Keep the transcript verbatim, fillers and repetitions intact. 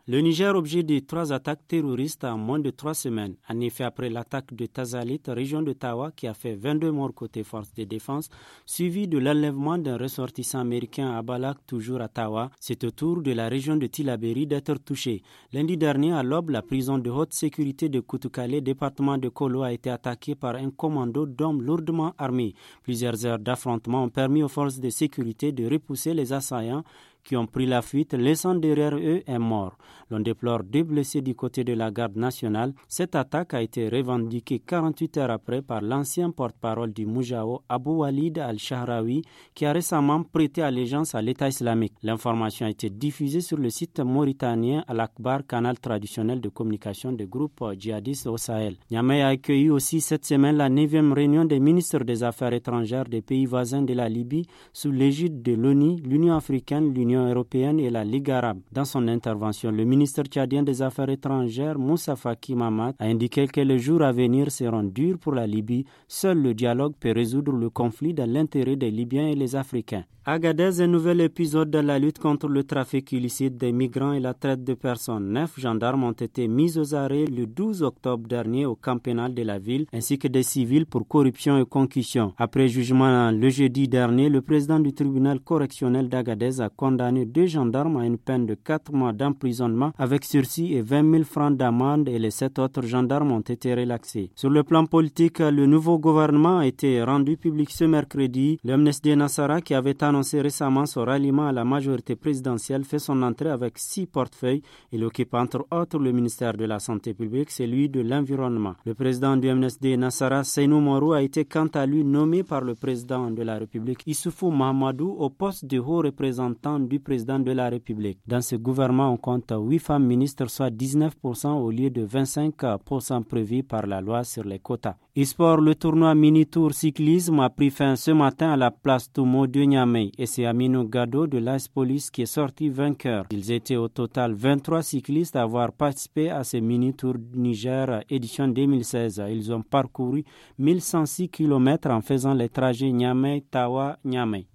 Le Niger, objet de trois attaques terroristes en moins de trois semaines. En effet, après l'attaque de Tazalit, région de Tawa, qui a fait vingt-deux morts côté forces de défense, suivi de l'enlèvement d'un ressortissant américain à Balak, toujours à Tawa, c'est au tour de la région de Tillabéri d'être touchée. Lundi dernier, à l'aube, la prison de haute sécurité de Koutoukale, département de Kolo, a été attaquée par un commando d'hommes lourdement armés. Plusieurs heures d'affrontement ont permis aux forces de sécurité de repousser les assaillants qui ont pris la fuite, laissant derrière eux un mort. L'on déplore deux blessés du côté de la garde nationale. Cette attaque a été revendiquée quarante-huit heures après par l'ancien porte-parole du Moujao, Abou Walid al-Shahraoui, qui a récemment prêté allégeance à l'État islamique. L'information a été diffusée sur le site mauritanien Al-Akbar, canal traditionnel de communication des groupes djihadistes au Sahel. Niamey a accueilli aussi cette semaine la neuvième réunion des ministres des Affaires étrangères des pays voisins de la Libye sous l'égide de l'ONU, l'Union africaine, l'Union européenne et la Ligue arabe. Dans son intervention, le ministre tchadien des Affaires étrangères, Moussa Faki Mahamat, a indiqué que les jours à venir seront durs pour la Libye. Seul le dialogue peut résoudre le conflit dans l'intérêt des Libyens et les Africains. Agadez, un nouvel épisode de la lutte contre le trafic illicite des migrants et la traite de personnes. Neuf gendarmes ont été mis aux arrêts le douze octobre dernier au camp pénal de la ville, ainsi que des civils pour corruption et concussion. Après jugement le jeudi dernier, le président du tribunal correctionnel d'Agadez a condamné deux gendarmes à une peine de quatre mois d'emprisonnement avec sursis et vingt mille francs d'amende, et les sept autres gendarmes ont été relaxés. Sur le plan politique, le nouveau gouvernement a été rendu public ce mercredi. Le M N S D Nassara, qui avait annoncé récemment son ralliement à la majorité présidentielle, fait son entrée avec six portefeuilles. Il occupe entre autres le ministère de la Santé publique, celui de l'Environnement. Le président du M N S D Nassara, Seynou Morou, a été quant à lui nommé par le président de la République, Issoufou Mahamadou, au poste de haut représentant du président de la République. Dans ce gouvernement, on compte huit femmes ministres, soit dix-neuf pour cent au lieu de vingt-cinq pour cent prévus par la loi sur les quotas. E-sport, le tournoi mini-tour cyclisme a pris fin ce matin à la place Toumo de Niamey et c'est Aminou Gado de l'A S Police qui est sorti vainqueur. Ils étaient au total vingt-trois cyclistes à avoir participé à ce mini-tour Niger édition deux mille seize. Ils ont parcouru mille cent six kilomètres en faisant les trajets Niamey-Tawa-Niamey.